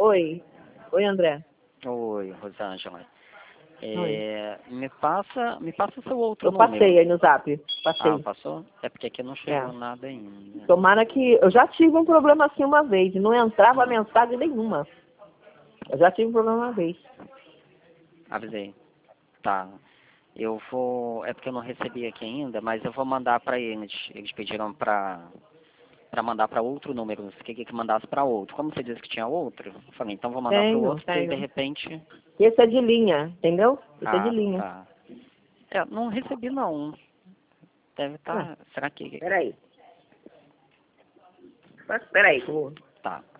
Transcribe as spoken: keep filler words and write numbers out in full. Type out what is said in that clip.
Oi. Oi, André. Oi, Rosângela. É, me passa, me passa o seu outro Eu número. passei aí no zap. Passei. Ah, passou? É porque aqui não chegou É. nada ainda. Tomara que... Eu já tive um problema assim uma vez. Não entrava Hum. mensagem nenhuma. Eu já tive um problema uma vez. Avisei. Tá. Eu vou... É porque eu não recebi aqui ainda, mas eu vou mandar pra eles. Eles pediram pra... Pra mandar pra outro número. Você queria que mandasse pra outro. Como você disse que tinha outro, eu falei, então vou mandar pro Tenho, outro, porque aí, de tenho. repente... Esse é de linha, entendeu? Esse é de Ah, linha. tá. É, não recebi não. Deve estar... Ah, Será que... peraí. Mas peraí. que eu vou- Tá.